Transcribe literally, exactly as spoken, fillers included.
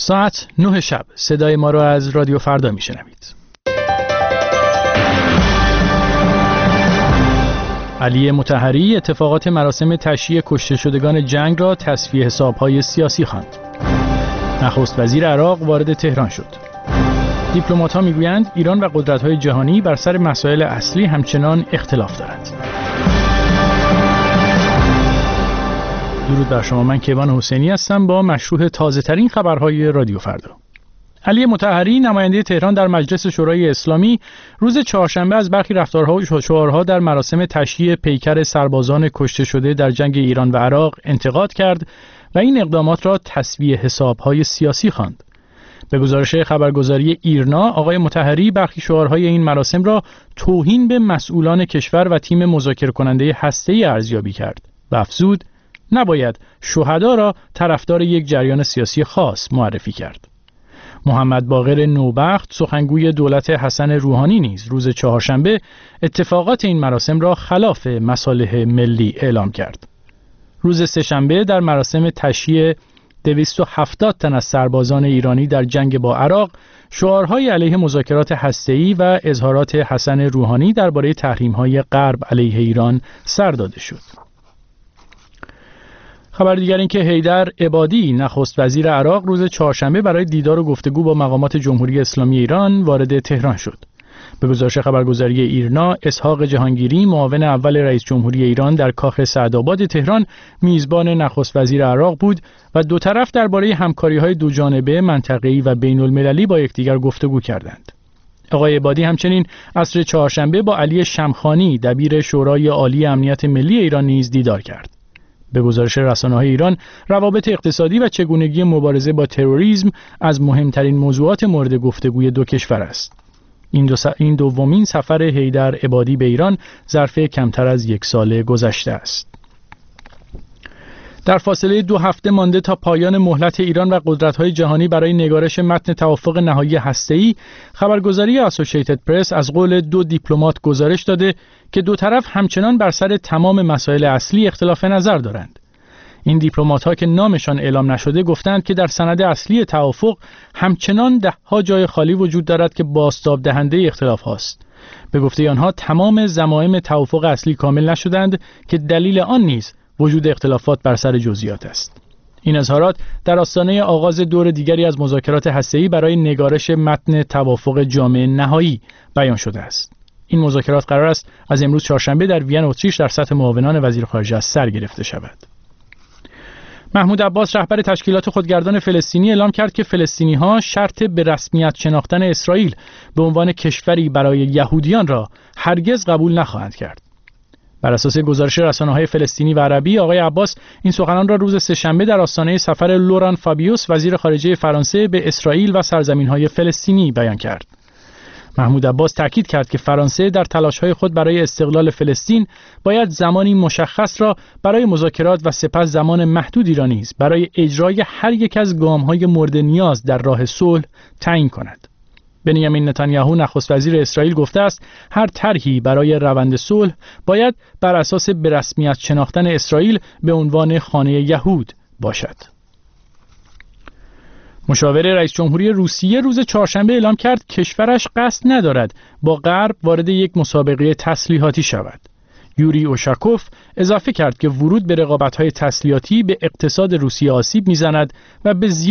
ساعت نه شب صدای ما را از رادیو فردا میشنوید. علی مطهری اتفاقات مراسم تشییع کشته شدگان جنگ را تصفیه حساب‌های سیاسی خواند. نخست وزیر عراق وارد تهران شد. دیپلمات‌ها میگویند ایران و قدرت‌های جهانی بر سر مسائل اصلی همچنان اختلاف دارند. درود بر شما، من کیوان حسینی هستم با مشروح تازه‌ترین خبرهای رادیو فردا. علی مطهری نماینده تهران در مجلس شورای اسلامی روز چهارشنبه از برخی رفتارها و شعارها در مراسم تشییع پیکر سربازان کشته شده در جنگ ایران و عراق انتقاد کرد و این اقدامات را تسویه حساب‌های سیاسی خواند. به گزارش خبرگزاری ایرنا، آقای مطهری برخی شعارهای این مراسم را توهین به مسئولان کشور و تیم مذاکره کننده هسته‌ای ارزیابی کرد و افزود نباید شهدا را طرفدار یک جریان سیاسی خاص معرفی کرد. محمد باقر نوبخت سخنگوی دولت حسن روحانی نیز روز چهارشنبه اتفاقات این مراسم را خلاف مصالح ملی اعلام کرد. روز سه‌شنبه در مراسم تشییع دویست و هفتاد تن از سربازان ایرانی در جنگ با عراق شعارهای علیه مذاکرات هسته‌ای و اظهارات حسن روحانی درباره تحریم‌های غرب علیه ایران سر داده شد. خبر دیگر این که حیدر عبادی نخست وزیر عراق روز چهارشنبه برای دیدار و گفتگو با مقامات جمهوری اسلامی ایران وارد تهران شد. به گزارش خبرگزاری ایرنا، اسحاق جهانگیری معاون اول رئیس جمهوری ایران در کاخ سعدآباد تهران میزبان نخست وزیر عراق بود و دو طرف درباره همکاری‌های دو جانبه، منطقه‌ای و بین‌المللی با یکدیگر گفتگو کردند. آقای عبادی همچنین عصر چهارشنبه با علی شمخانی دبیر شورای عالی امنیت ملی ایران نیز دیدار کرد. به گزارش رسانه‌های ایران، روابط اقتصادی و چگونگی مبارزه با تروریسم از مهمترین موضوعات مورد گفتگوی دو کشور است. این دو س... این دومین سفر حیدر عبادی به ایران ظرف کمتر از یک سال گذشته است. در فاصله دو هفته مانده تا پایان مهلت ایران و قدرت‌های جهانی برای نگارش متن توافق نهایی هسته‌ای، خبرگزاری اسوسییتد پرس از قول دو دیپلمات گزارش داده که دو طرف همچنان بر سر تمام مسائل اصلی اختلاف نظر دارند. این دیپلمات‌ها که نامشان اعلام نشده گفتند که در سند اصلی توافق همچنان ده‌ها جای خالی وجود دارد که بازتاب دهنده اختلاف هاست. به گفته آنها تمام ضمایم توافق اصلی کامل نشدند که دلیل آن نیز وجود اختلافات بر سر جزئیات است. این اظهارات در آستانه آغاز دور دیگری از مذاکرات هسته‌ای برای نگارش متن توافق جامع نهایی بیان شده است. این مذاکرات قرار است از امروز چهارشنبه در وین اتریش در سطح معاونان وزیر خارجه از سر گرفته شود. محمود عباس رهبر تشکیلات خودگردان فلسطینی اعلام کرد که فلسطینی‌ها شرط به رسمیت شناختن اسرائیل به عنوان کشوری برای یهودیان را هرگز قبول نخواهند کرد. بر اساس گزارش رسانه‌های فلسطینی و عربی، آقای عباس این سخنان را روز سه‌شنبه در آستانه سفر لوران فابیوس وزیر خارجه فرانسه به اسرائیل و سرزمین‌های فلسطینی بیان کرد. محمود عباس تاکید کرد که فرانسه در تلاش‌های خود برای استقلال فلسطین باید زمانی مشخص را برای مذاکرات و سپس زمان محدودی را نیز برای اجرای هر یک از گام‌های مورد نیاز در راه صلح تعیین کند. بنیامین نتانیاهو نخست وزیر اسرائیل گفته است هر طرحی برای روند صلح باید بر اساس به رسمیت شناختن اسرائیل به عنوان خانه یهود باشد. مشاور رئیس جمهوری روسیه روز چهارشنبه اعلام کرد کشورش قصد ندارد با غرب وارد یک مسابقه تسلیحاتی شود. یوری اوشاکوف اضافه کرد که ورود به رقابت‌های تسلیحاتی به اقتصاد روسیه آسیب می‌زند و به